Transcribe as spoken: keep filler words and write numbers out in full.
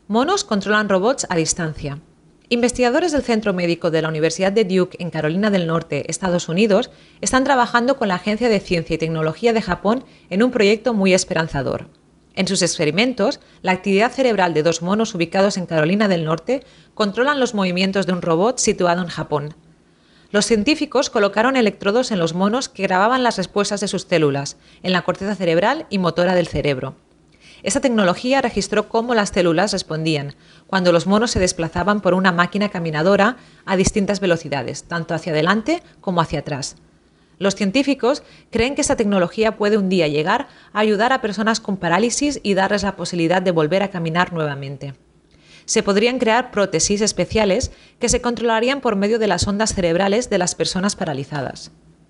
Monos controlan robots a distancia. Investigadores del Centro Médico de la Universidad de Duke en Carolina del Norte, Estados Unidos, están trabajando con la Agencia de Ciencia y Tecnología de Japón en un proyecto muy esperanzador. En sus experimentos, la actividad cerebral de dos monos ubicados en Carolina del Norte controlan los movimientos de un robot situado en Japón. Los científicos colocaron electrodos en los monos que grababan las respuestas de sus células, en la corteza cerebral y motora del cerebro. Esta tecnología registró cómo las células respondían cuando los monos se desplazaban por una máquina caminadora a distintas velocidades, tanto hacia adelante como hacia atrás. Los científicos creen que esta tecnología puede un día llegar a ayudar a personas con parálisis y darles la posibilidad de volver a caminar nuevamente. Se podrían crear prótesis especiales que se controlarían por medio de las ondas cerebrales de las personas paralizadas.